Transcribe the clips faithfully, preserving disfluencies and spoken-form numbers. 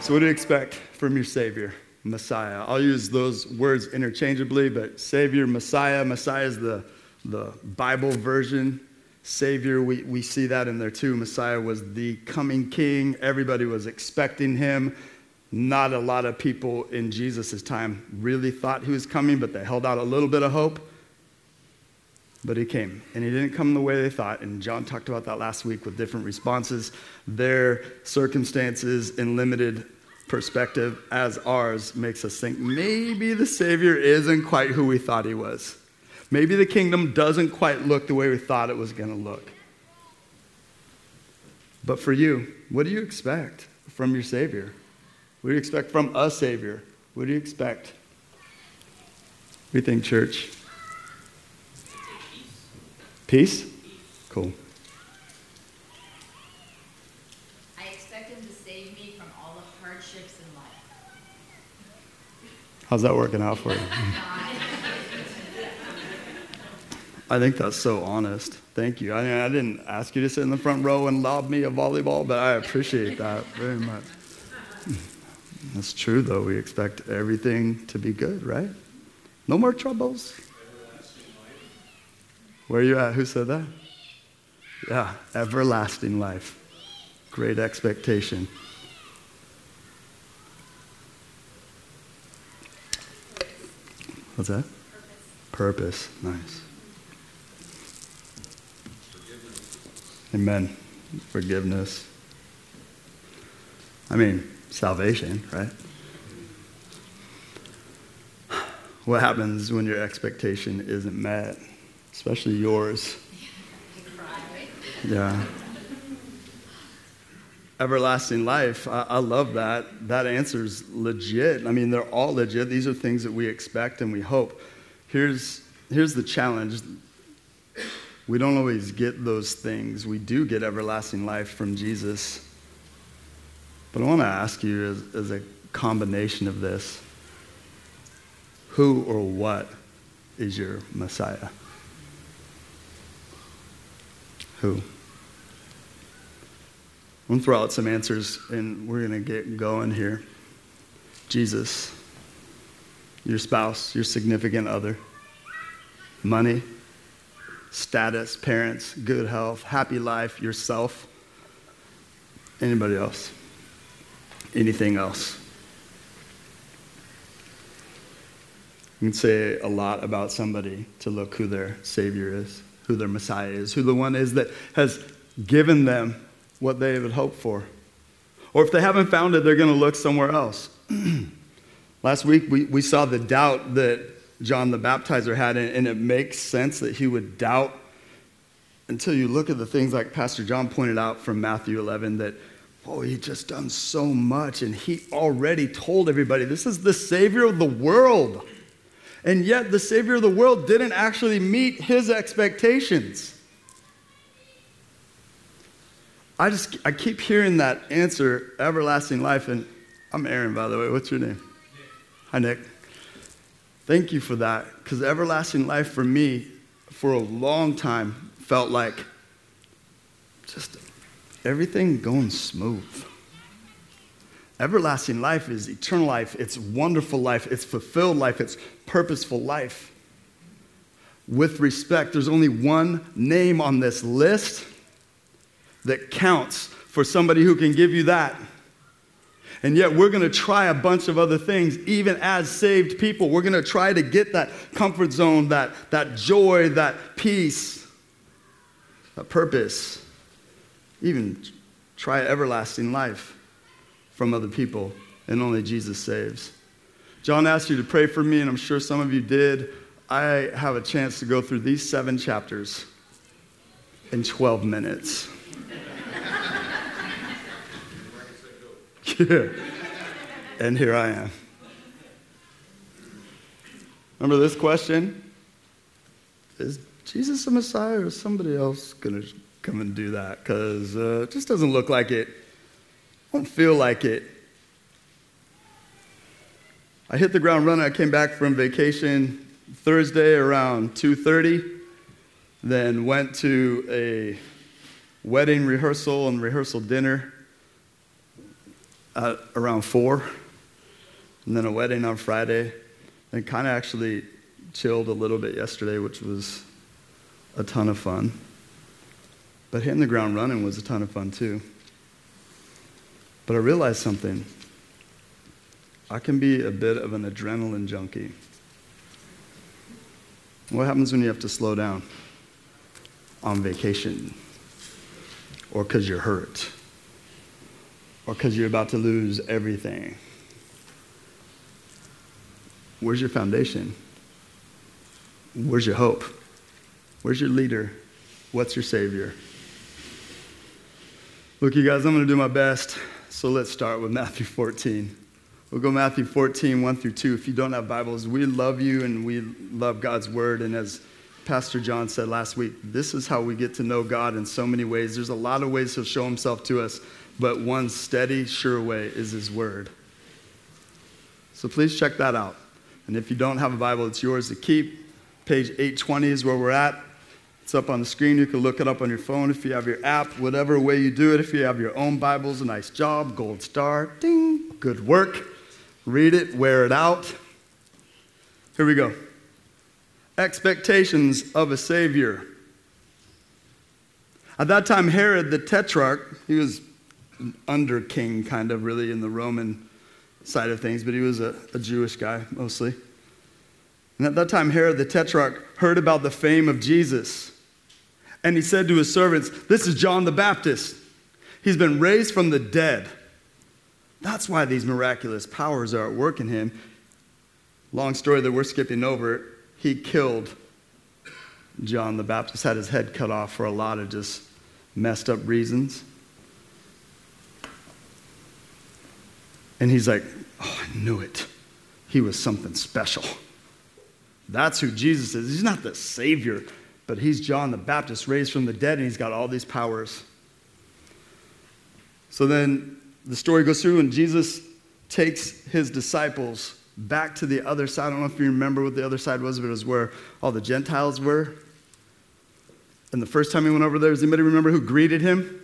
So what do you expect from your Savior, Messiah? I'll use those words interchangeably, but Savior, Messiah. Messiah is the, the Bible version. Savior, we, we see that in there too. Messiah was the coming king. Everybody was expecting him. Not a lot of people in Jesus' time really thought he was coming, but they held out a little bit of hope. But he came, and he didn't come the way they thought. And John talked about that last week with different responses. Their circumstances and limited perspective as ours makes us think maybe the Savior isn't quite who we thought he was. Maybe the kingdom doesn't quite look the way we thought it was going to look. But for you, what do you expect from your Savior? What do you expect from a Savior? What do you expect? What do you think, church? Peace? Cool. I expect him to save me from all the hardships in life. How's that working out for you? I think that's so honest. Thank you. I mean, I didn't ask you to sit in the front row and lob me a volleyball, but I appreciate that very much. That's true, though. We expect everything to be good, right? No more troubles. Where are you at? Who said that? Yeah, everlasting life. Great expectation. What's that? Purpose. Purpose. Nice. Amen. Forgiveness. I mean, salvation, right? What happens when your expectation isn't met? Especially yours. Yeah. Everlasting life. I, I love that. That answer's legit. I mean, they're all legit. These are things that we expect and we hope. Here's, here's the challenge. We don't always get those things. We do get everlasting life from Jesus. But I want to ask you as, as a combination of this, who or what is your Messiah? Who? I'm going to throw out some answers, and we're going to get going here. Jesus, your spouse, your significant other, money, status, parents, good health, happy life, yourself. Anybody else? Anything else? You can say a lot about somebody to look who their Savior is, who their Messiah is, who the one is that has given them what they would hope for. Or if they haven't found it, they're going to look somewhere else. Last week, we, we saw the doubt that John the Baptizer had, and, and it makes sense that he would doubt until you look at the things like Pastor John pointed out from Matthew eleven that, oh, he just done so much, and he already told everybody, this is the Savior of the world. And yet the Savior of the world didn't actually meet his expectations. I just, I keep hearing that answer, everlasting life, and I'm Aaron, by the way. What's your name? Nick. Hi, Nick. Thank you for that, because everlasting life for me, for a long time, felt like just everything going smooth. Everlasting life is eternal life. It's wonderful life. It's fulfilled life. It's purposeful life. With respect, there's only one name on this list that counts for somebody who can give you that. And yet we're going to try a bunch of other things, even as saved people. We're going to try to get that comfort zone, that, that joy, that peace, that purpose, even try everlasting life from other people, and only Jesus saves. John asked you to pray for me, and I'm sure some of you did. I have a chance to go through these seven chapters in twelve minutes. Yeah. And here I am. Remember this question? Is Jesus the Messiah, or is somebody else going to come and do that? Because uh, it just doesn't look like it. I don't feel like it. I hit the ground running. I came back from vacation Thursday around two thirty, then went to a wedding rehearsal and rehearsal dinner. at around four, and then a wedding on Friday, and kind of actually chilled a little bit yesterday, which was a ton of fun. But hitting the ground running was a ton of fun too. But I realized something. I can be a bit of an adrenaline junkie. What happens when you have to slow down? On vacation, or because you're hurt, or because you're about to lose everything. Where's your foundation? Where's your hope? Where's your leader? What's your savior? Look, you guys, I'm going to do my best, so let's start with Matthew fourteen. We'll go Matthew fourteen, one through two. If you don't have Bibles, we love you and we love God's word, and as Pastor John said last week, this is how we get to know God in so many ways. There's a lot of ways he'll show himself to us, but one steady, sure way is his word. So please check that out. And if you don't have a Bible, it's yours to keep. Page eight twenty is where we're at. It's up on the screen. You can look it up on your phone if you have your app, whatever way you do it. If you have your own Bibles, a nice job, gold star, ding, good work. Read it, wear it out. Here we go. Expectations of a Savior. At that time, Herod the Tetrarch, he was an under king kind of really in the Roman side of things, but he was a, a Jewish guy mostly. And at that time, Herod the Tetrarch heard about the fame of Jesus. And he said to his servants, "This is John the Baptist. He's been raised from the dead. That's why these miraculous powers are at work in him." Long story that we're skipping over. He killed John the Baptist, had his head cut off for a lot of just messed up reasons. And he's like, "Oh, I knew it. He was something special." That's who Jesus is. He's not the Savior, but he's John the Baptist raised from the dead, and he's got all these powers. So then the story goes through, and Jesus takes his disciples back to the other side. I don't know if you remember what the other side was, but it was where all the Gentiles were. And the first time he went over there, does anybody remember who greeted him?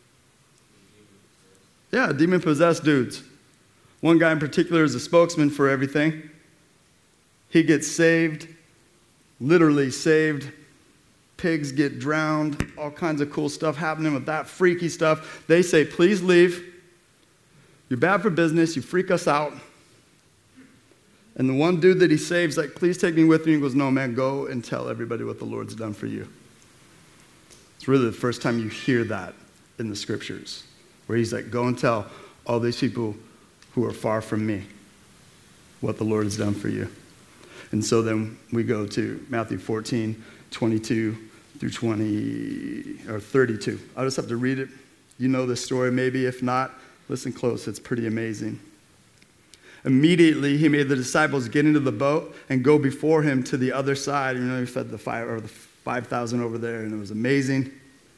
Yeah, demon-possessed dudes. One guy in particular is a spokesman for everything. He gets saved, literally saved. Pigs get drowned, all kinds of cool stuff happening with that freaky stuff. They say, "Please leave. You're bad for business. You freak us out." And the one dude that he saves, like, "Please take me with you." He goes, "No, man, go and tell everybody what the Lord's done for you." It's really the first time you hear that in the scriptures, where he's like, "Go and tell all these people who are far from me what the Lord has done for you." And so then we go to Matthew fourteen, twenty-two through twenty, or thirty-two. I'll just have to read it. You know this story maybe. If not, listen close. It's pretty amazing. Immediately, he made the disciples get into the boat and go before him to the other side. You know, he fed the five or the five thousand over there, and it was amazing.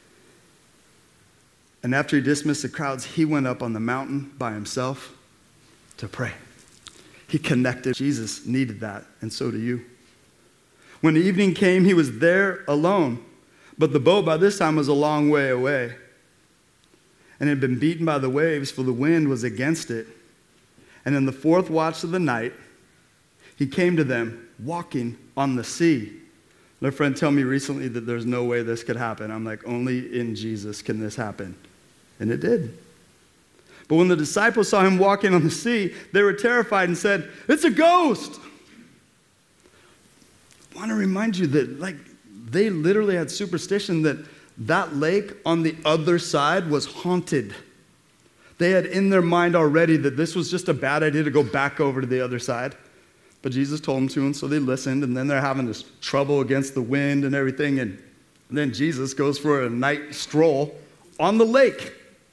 And after he dismissed the crowds, he went up on the mountain by himself to pray. He connected. Jesus needed that, and so do you. When the evening came, he was there alone, but the boat by this time was a long way away, and had been beaten by the waves, for the wind was against it. And in the fourth watch of the night, he came to them walking on the sea. And a friend told me recently that there's no way this could happen. I'm like, only in Jesus can this happen. And it did. But when the disciples saw him walking on the sea, they were terrified and said, "It's a ghost." I want to remind you that, like, they literally had superstition that that lake on the other side was haunted. They had in their mind already that this was just a bad idea to go back over to the other side. But Jesus told them to, and so they listened, and then they're having this trouble against the wind and everything, and then Jesus goes for a night stroll on the lake.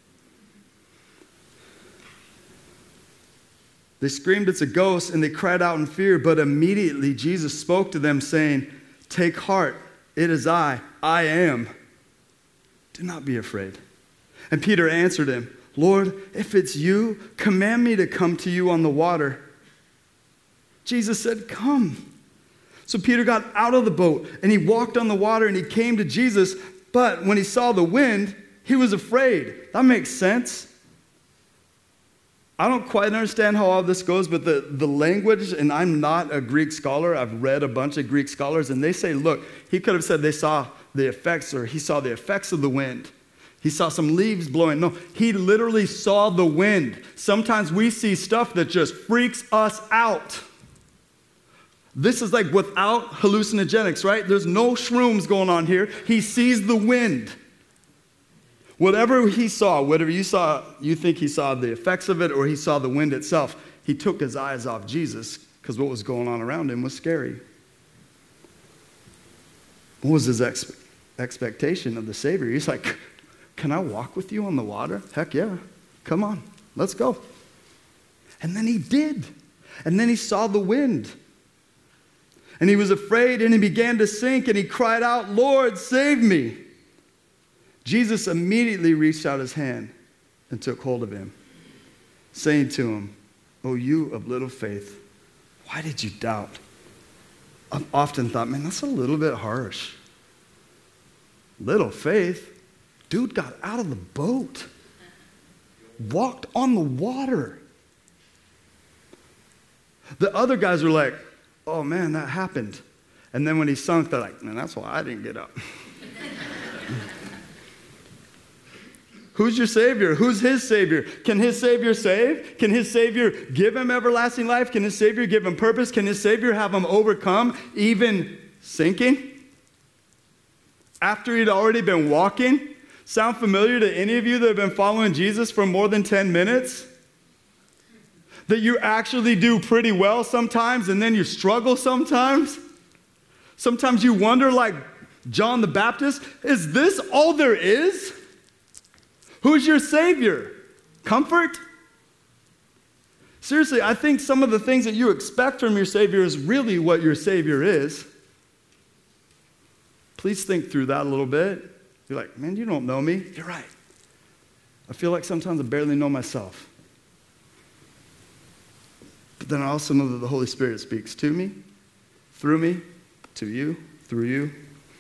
They screamed, "It's a ghost," and they cried out in fear, but immediately Jesus spoke to them, saying, "Take heart, it is I, I am. Do not be afraid." And Peter answered him, "Lord, if it's you, command me to come to you on the water." Jesus said, "Come." So Peter got out of the boat, and he walked on the water, and he came to Jesus. But when he saw the wind, he was afraid. That makes sense. I don't quite understand how all this goes, but the, the language, and I'm not a Greek scholar. I've read a bunch of Greek scholars, and they say, look, he could have said they saw the effects, or he saw the effects of the wind. He saw some leaves blowing. No, he literally saw the wind. Sometimes we see stuff that just freaks us out. This is like without hallucinogenics, right? There's no shrooms going on here. He sees the wind. Whatever he saw, whatever you saw, you think he saw the effects of it or he saw the wind itself, he took his eyes off Jesus because what was going on around him was scary. What was his ex- expectation of the Savior? He's like, can I walk with you on the water? Heck yeah. Come on, let's go. And then he did. And then he saw the wind. And he was afraid and he began to sink and he cried out, Lord, save me. Jesus immediately reached out his hand and took hold of him, saying to him, "O you of little faith, why did you doubt?" I've often thought, man, that's a little bit harsh. Little faith? Dude got out of the boat, walked on the water. The other guys were like, oh man, that happened. And then when he sunk, they're like, man, that's why I didn't get up. Who's your Savior? Who's his Savior? Can his Savior save? Can his Savior give him everlasting life? Can his Savior give him purpose? Can his Savior have him overcome even sinking? After he'd already been walking? Sound familiar to any of you that have been following Jesus for more than ten minutes? That you actually do pretty well sometimes and then you struggle sometimes? Sometimes you wonder, like John the Baptist, is this all there is? Who's your Savior? Comfort? Seriously, I think some of the things that you expect from your Savior is really what your Savior is. Please think through that a little bit. You're like, man, you don't know me. You're right. I feel like sometimes I barely know myself. But then I also know that the Holy Spirit speaks to me, through me, to you, through you.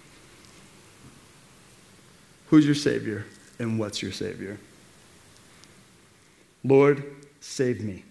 Who's your Savior? And what's your Savior? Lord, save me.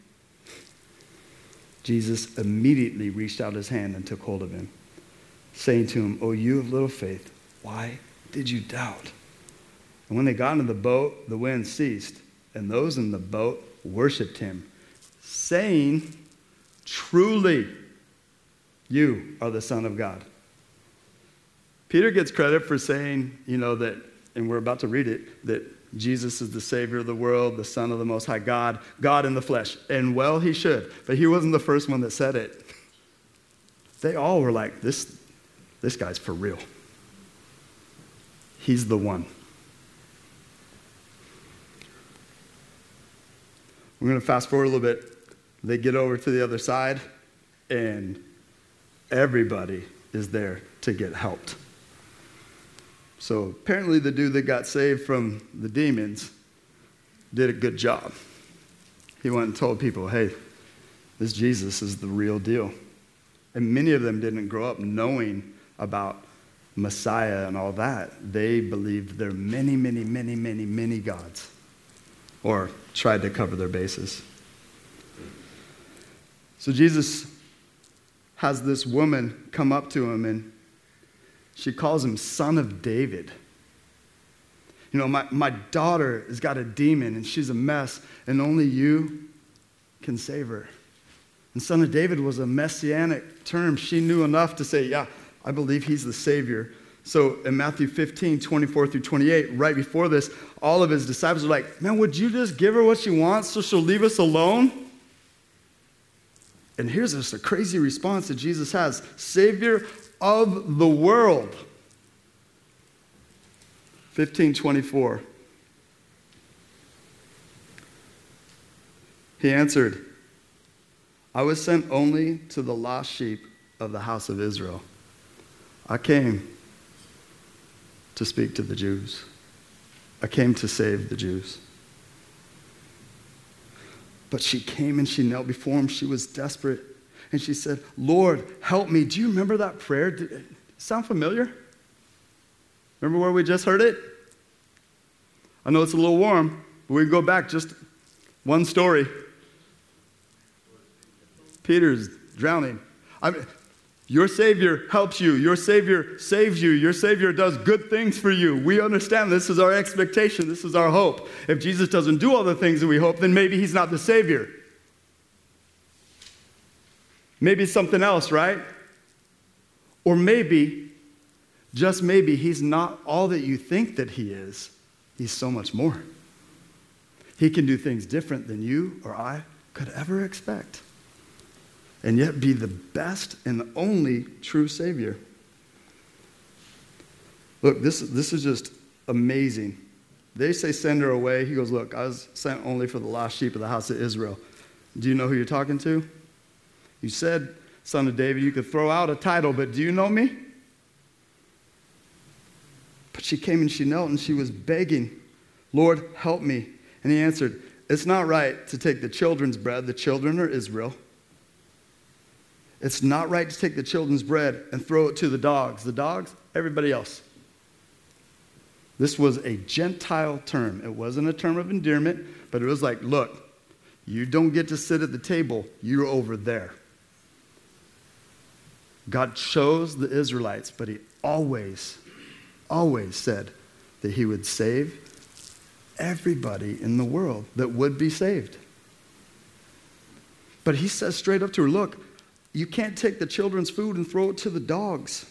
Jesus immediately reached out his hand and took hold of him, saying to him, "O you of little faith, why did you doubt?" And when they got into the boat, the wind ceased, and those in the boat worshiped him, saying, "Truly, you are the Son of God." Peter gets credit for saying, you know, that, and we're about to read it, that Jesus is the Savior of the world, the Son of the Most High God, God in the flesh. And well, he should. But he wasn't the first one that said it. They all were like, this, this guy's for real. He's the one. We're going to fast forward a little bit. They get over to the other side, and everybody is there to get helped. So apparently the dude that got saved from the demons did a good job. He went and told people, hey, this Jesus is the real deal. And many of them didn't grow up knowing about Messiah and all that. They believed there are many, many, many, many, many gods, or tried to cover their bases. So Jesus has this woman come up to him, and she calls him Son of David. You know, my, my daughter has got a demon, and she's a mess, and only you can save her. And Son of David was a messianic term. She knew enough to say, yeah, I believe he's the Savior. So in Matthew fifteen, twenty-four through twenty-eight, right before this, all of his disciples are like, man, would you just give her what she wants so she'll leave us alone? And here's just a crazy response that Jesus has. Savior of the world. fifteen twenty-four. He answered, I was sent only to the lost sheep of the house of Israel. I came to speak to the Jews. I came to save the Jews. But she came and she knelt before him. She was desperate. And she said, Lord, help me. Do you remember that prayer? Did it sound familiar? Remember where we just heard it? I know it's a little warm, but we can go back just one story. Peter's drowning. I mean, your Savior helps you. Your Savior saves you. Your Savior does good things for you. We understand this is our expectation. This is our hope. If Jesus doesn't do all the things that we hope, then maybe he's not the Savior. Maybe it's something else, right? Or maybe, just maybe, he's not all that you think that he is. He's so much more. He can do things different than you or I could ever expect, and yet be the best and only true Savior. Look, this, this is just amazing. They say send her away. He goes, look, I was sent only for the lost sheep of the house of Israel. Do you know who you're talking to? You said, son of David, you could throw out a title, but do you know me? But she came and she knelt and she was begging, Lord, help me. And he answered, it's not right to take the children's bread. The children are Israel. It's not right to take the children's bread and throw it to the dogs. The dogs, everybody else. This was a Gentile term. It wasn't a term of endearment, but it was like, look, you don't get to sit at the table. You're over there. God chose the Israelites, but he always, always said that he would save everybody in the world that would be saved. But he says straight up to her, look, you can't take the children's food and throw it to the dogs.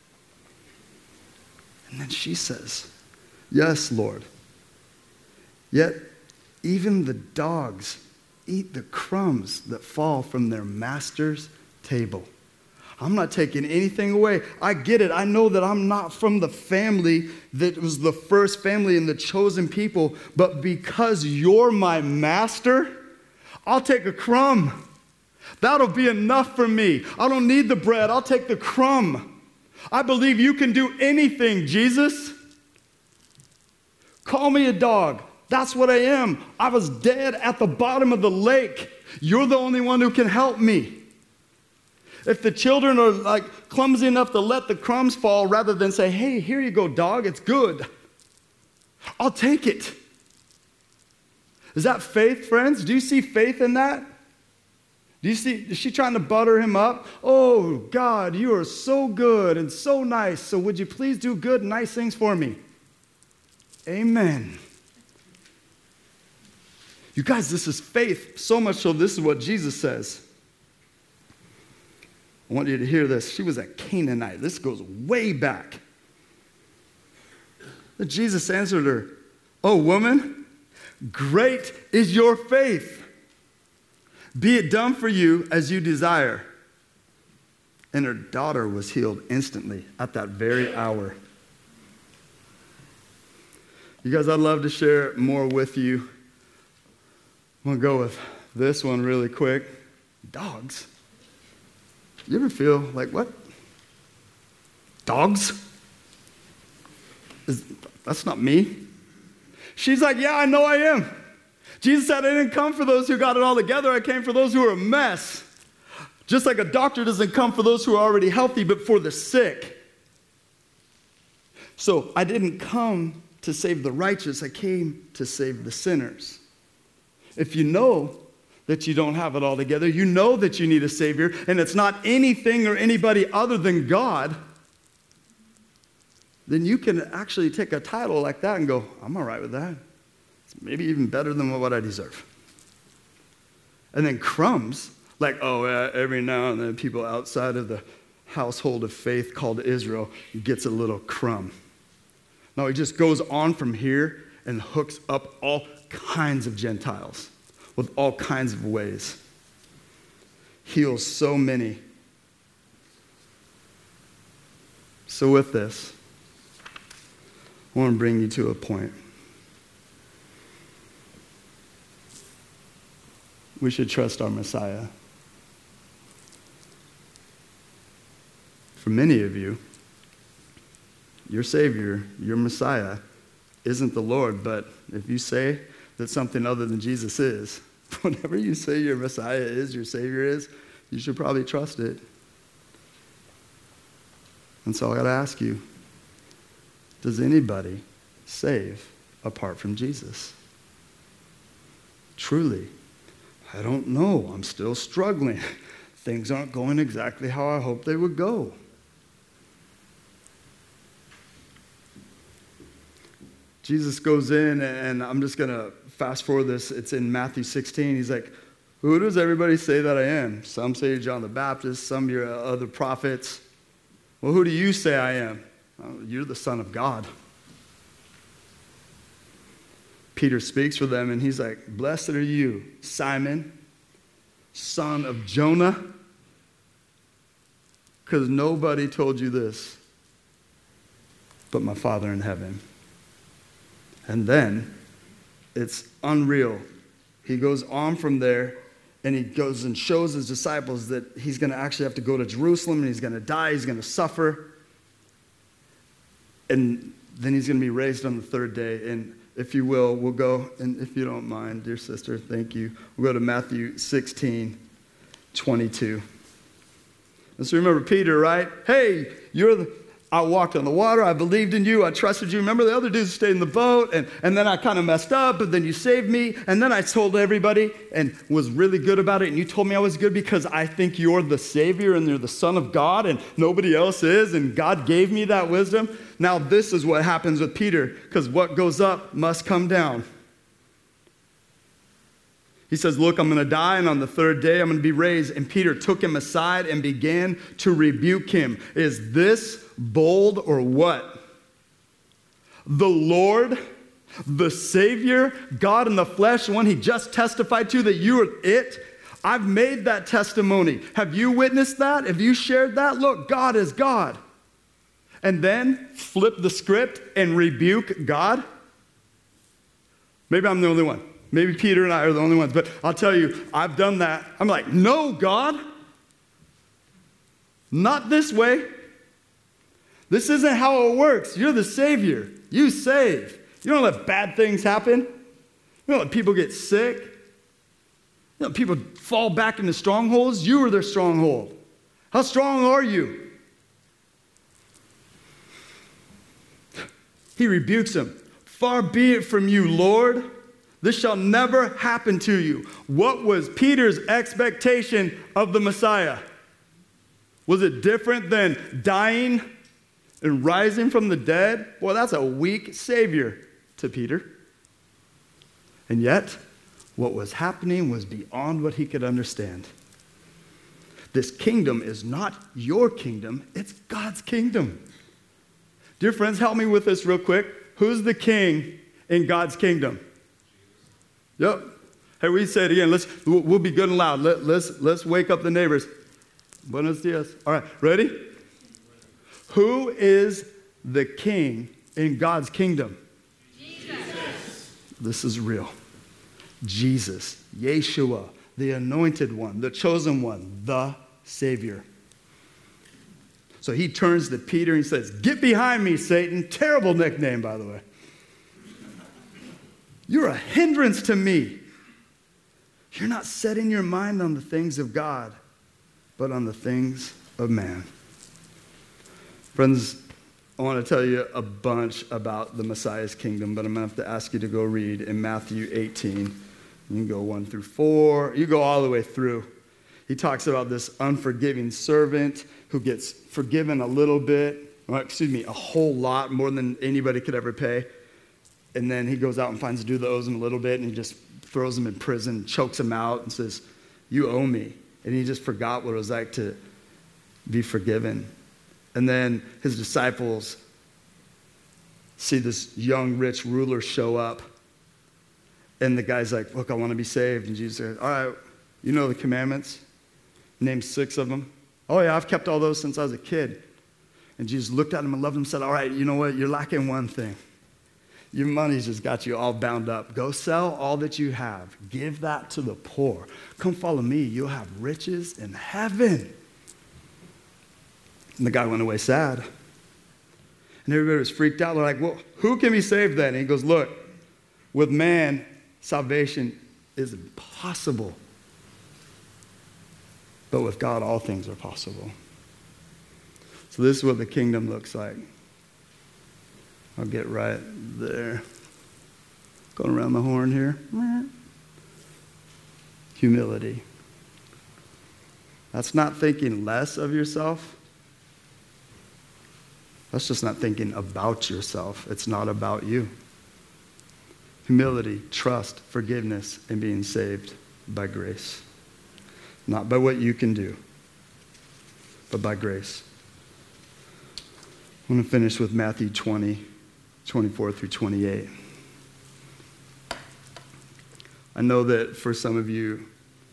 And then she says, yes, Lord. Yet even the dogs eat the crumbs that fall from their master's table. I'm not taking anything away. I get it. I know that I'm not from the family that was the first family and the chosen people, but because you're my master, I'll take a crumb. That'll be enough for me. I don't need the bread. I'll take the crumb. I believe you can do anything, Jesus. Call me a dog. That's what I am. I was dead at the bottom of the lake. You're the only one who can help me. If the children are like clumsy enough to let the crumbs fall rather than say, hey, here you go, dog, it's good, I'll take it. Is that faith, friends? Do you see faith in that? Do you see, is she trying to butter him up? Oh, God, you are so good and so nice, so would you please do good and nice things for me? Amen. You guys, this is faith, so much so this is what Jesus says. I want you to hear this. She was a Canaanite. This goes way back. But Jesus answered her, oh, woman, great is your faith. Be it done for you as you desire. And her daughter was healed instantly at that very hour. You guys, I'd love to share more with you. I'm going to go with this one really quick. Dogs. You ever feel like, what? Dogs? Is, that's not me. She's like, yeah, I know I am. Jesus said, I didn't come for those who got it all together. I came for those who are a mess. Just like a doctor doesn't come for those who are already healthy, but for the sick. So I didn't come to save the righteous. I came to save the sinners. If you know that you don't have it all together, you know that you need a Savior, and it's not anything or anybody other than God, then you can actually take a title like that and go, I'm all right with that. It's maybe even better than what I deserve. And then crumbs, like, oh, uh, every now and then people outside of the household of faith called Israel gets a little crumb. No, he just goes on from here and hooks up all kinds of Gentiles with all kinds of ways. Heals so many. So with this, I want to bring you to a point. We should trust our Messiah. For many of you, your Savior, your Messiah, isn't the Lord, but if you say that something other than Jesus is, whatever you say your Messiah is, your Savior is, you should probably trust it. And so I got to ask you, does anybody save apart from Jesus? Truly, I don't know. I'm still struggling. things aren't going exactly how I hoped they would go. Jesus goes in, and I'm just going to fast forward this. It's in Matthew sixteen. He's like, who does everybody say that I am? Some say John the Baptist, some you're other prophets. Well, who do you say I am? Oh, you're the Son of God. Peter speaks for them, and he's like, blessed are you, Simon, son of Jonah, because nobody told you this but my Father in heaven. And then it's unreal. He goes on from there, and he goes and shows his disciples that he's going to actually have to go to Jerusalem, and he's going to die, he's going to suffer, and then he's going to be raised on the third day. And if you will, we'll go, and if you don't mind, dear sister, thank you. We'll go to Matthew sixteen, twenty-two. And so remember Peter, right? Hey, you're the... I walked on the water. I believed in you. I trusted you. Remember the other dudes stayed in the boat, and, and then I kind of messed up, but then you saved me, and then I told everybody and was really good about it, and you told me I was good because I think you're the Savior and you're the Son of God, and nobody else is, and God gave me that wisdom. Now this is what happens with Peter, because what goes up must come down. He says, look, I'm going to die, and on the third day I'm going to be raised. And Peter took him aside and began to rebuke him. Is this bold or what? The Lord, the Savior, God in the flesh, the one he just testified to that you are it. I've made that testimony. Have you witnessed that? Have you shared that? Look, God is God. And then flip the script and rebuke God? Maybe I'm the only one. Maybe Peter and I are the only ones, but I'll tell you, I've done that. I'm like, no, God, not this way. This isn't how it works. You're the Savior. You save. You don't let bad things happen. You don't let people get sick. You don't let people fall back into strongholds. You are their stronghold. How strong are you? He rebukes him. Far be it from you, Lord. This shall never happen to you. What was Peter's expectation of the Messiah? Was it different than dying and rising from the dead? Well, that's a weak Savior to Peter. And yet, what was happening was beyond what he could understand. This kingdom is not your kingdom, it's God's kingdom. Dear friends, help me with this real quick. Who's the king in God's kingdom? Yep. Hey, we say it again. Let's, we'll be good and loud. Let, let's, let's wake up the neighbors. Buenos dias. All right, ready? Who is the king in God's kingdom? Jesus. This is real. Jesus, Yeshua, the anointed one, the chosen one, the Savior. So he turns to Peter and says, get behind me, Satan. Terrible nickname, by the way. You're a hindrance to me. You're not setting your mind on the things of God, but on the things of man. Friends, I want to tell you a bunch about the Messiah's kingdom, but I'm going to have to ask you to go read in Matthew eighteen. You can go one through four. You go all the way through. He talks about this unforgiving servant who gets forgiven a little bit, or excuse me, a whole lot, more than anybody could ever pay. And then he goes out and finds a dude that owes him a little bit, and he just throws him in prison, chokes him out, and says, you owe me. And he just forgot what it was like to be forgiven. And then his disciples see this young, rich ruler show up. And the guy's like, look, I want to be saved. And Jesus said, all right, you know the commandments? Name six of them. Oh, yeah, I've kept all those since I was a kid. And Jesus looked at him and loved him and said, all right, you know what? You're lacking one thing. Your money's just got you all bound up. Go sell all that you have. Give that to the poor. Come follow me. You'll have riches in heaven. And the guy went away sad. And everybody was freaked out. They're like, well, who can be saved then? And he goes, look, with man, salvation is impossible. But with God, all things are possible. So this is what the kingdom looks like. I'll get right there. Going around the horn here. Humility. That's not thinking less of yourself. That's just not thinking about yourself. It's not about you. Humility, trust, forgiveness, and being saved by grace. Not by what you can do, but by grace. I'm going to finish with Matthew twenty, twenty-four through twenty-eight. I know that for some of you,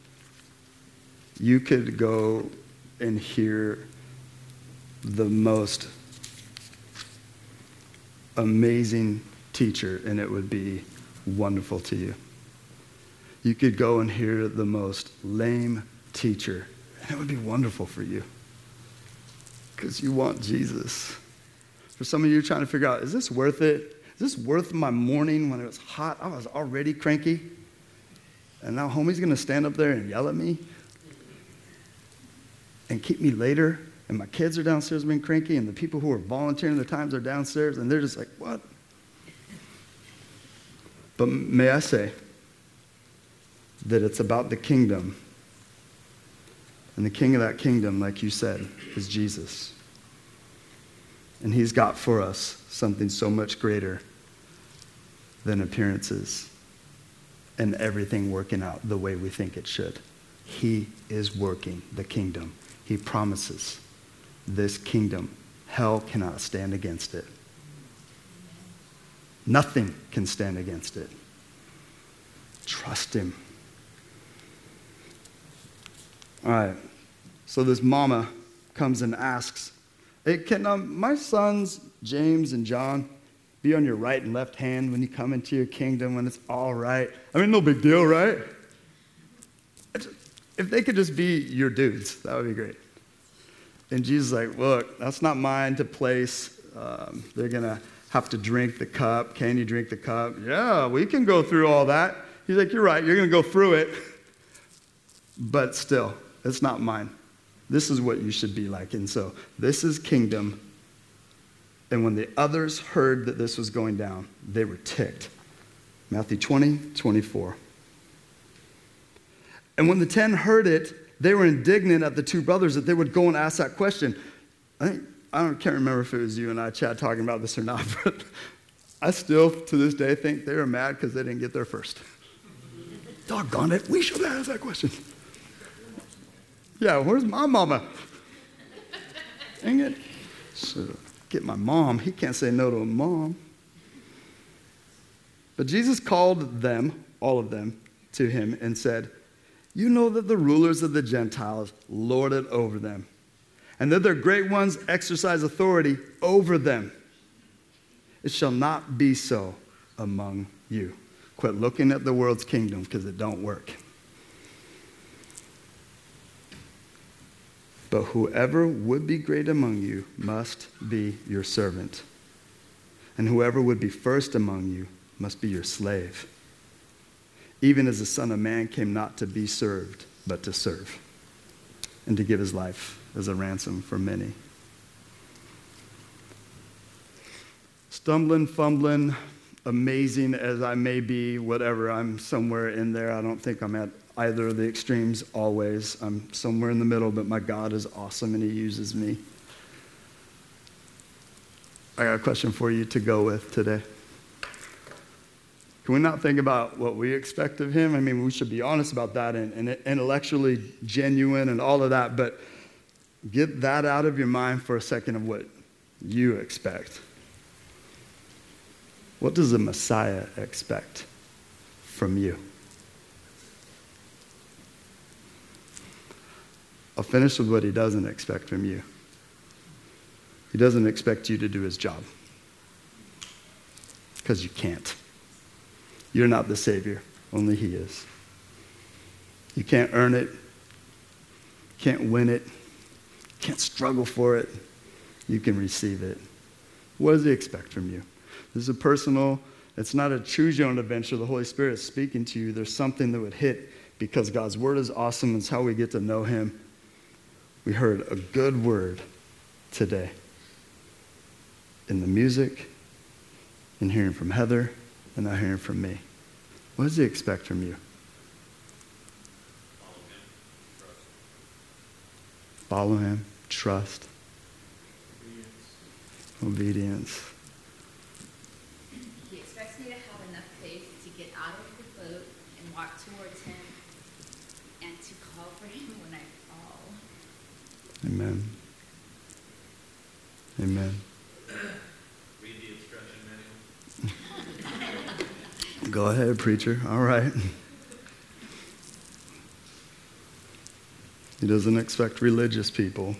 you could go and hear the most amazing teacher, and it would be wonderful to you. You could go and hear the most lame teacher, and it would be wonderful for you because you want Jesus. For some of you trying to figure out, is this worth it? Is this worth my morning when it was hot? I was already cranky, and now homie's going to stand up there and yell at me and keep me later, and my kids are downstairs being cranky, and the people who are volunteering their times are downstairs, and they're just like, what? But may I say that it's about the kingdom. And the king of that kingdom, like you said, is Jesus. And he's got for us something so much greater than appearances and everything working out the way we think it should. He is working the kingdom. He promises this kingdom. Hell cannot stand against it. Nothing can stand against it. Trust him. All right. So this mama comes and asks, hey, can um, my sons, James and John, be on your right and left hand when you come into your kingdom, when it's all right? I mean, no big deal, right? If they could just be your dudes, that would be great. And Jesus is like, look, that's not mine to place. Um, they're going to have to drink the cup. Can you drink the cup? Yeah, we can go through all that. He's like, you're right, you're going to go through it. But still, it's not mine. This is what you should be like. And so this is kingdom. And when the others heard that this was going down, they were ticked. Matthew twenty, twenty-four. And when the ten heard it, they were indignant at the two brothers that they would go and ask that question. I think, I don't, can't remember if it was you and I, Chad, talking about this or not, but I still, to this day, think they were mad because they didn't get there first. Doggone it, we should have asked that question. Yeah, where's my mama? Dang it. So, get my mom. He can't say no to a mom. But Jesus called them, all of them, to him and said, you know that the rulers of the Gentiles lord it over them, and that their great ones exercise authority over them. It shall not be so among you. Quit looking at the world's kingdom because it don't work. But whoever would be great among you must be your servant. And whoever would be first among you must be your slave. Even as the Son of Man came not to be served, but to serve, and to give his life as a ransom for many. Stumbling, fumbling, amazing as I may be, whatever, I'm somewhere in there. I don't think I'm at either of the extremes always. I'm somewhere in the middle, but my God is awesome and he uses me. I got a question for you to go with today. Can we not think about what we expect of him? I mean, we should be honest about that and, and intellectually genuine and all of that, but get that out of your mind for a second of what you expect. What does the Messiah expect from you? I'll finish with what he doesn't expect from you. He doesn't expect you to do his job because you can't. You're not the Savior. Only he is. You can't earn it. Can't win it. Can't struggle for it. You can receive it. What does he expect from you? This is a personal, it's not a choose your own adventure. The Holy Spirit is speaking to you. There's something that would hit because God's word is awesome. It's how we get to know him. We heard a good word today in the music, in hearing from Heather, and not hearing from me. What does he expect from you? Follow him. Trust. Obedience. He expects me to have enough faith to get out of the boat and walk towards him and to call for him when I fall. Amen. Amen. Read the instruction manual. Go ahead, preacher. All right. He doesn't expect religious people.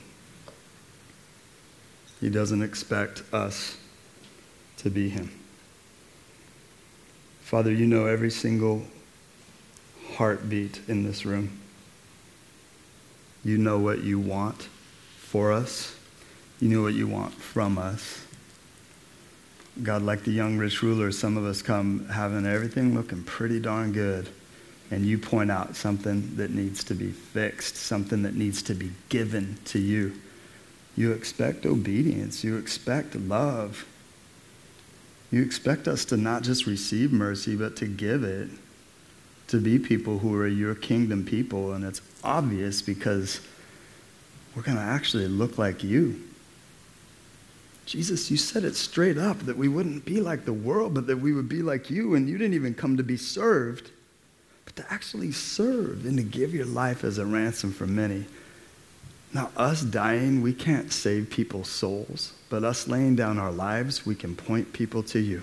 He doesn't expect us to be him. Father, you know every single heartbeat in this room. You know what you want for us. You know what you want from us. God, like the young rich ruler, some of us come having everything looking pretty darn good. And you point out something that needs to be fixed, something that needs to be given to you. You expect obedience. You expect love. You expect us to not just receive mercy, but to give it, to be people who are your kingdom people. And it's obvious because we're going to actually look like you. Jesus, you said it straight up that we wouldn't be like the world, but that we would be like you. And you didn't even come to be served, but to actually serve and to give your life as a ransom for many. Now, us dying, we can't save people's souls, but us laying down our lives, we can point people to you.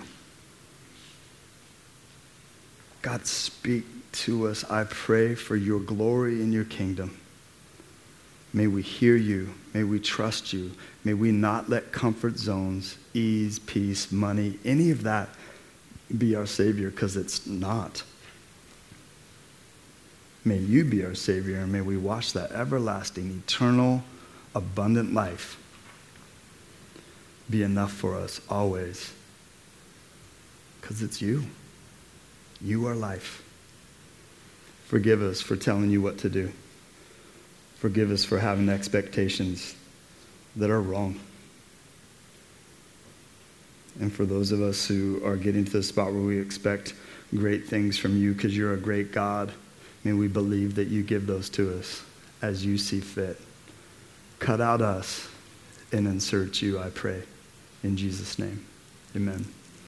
God, speak to us. I pray for your glory in your kingdom. May we hear you. May we trust you. May we not let comfort zones, ease, peace, money, any of that be our Savior, because it's not. May you be our Savior, and may we watch that everlasting, eternal, abundant life be enough for us always. Because it's you. You are life. Forgive us for telling you what to do. Forgive us for having expectations that are wrong. And for those of us who are getting to the spot where we expect great things from you because you're a great God, may we believe that you give those to us as you see fit. Cut out us and insert you, I pray. In Jesus' name, amen.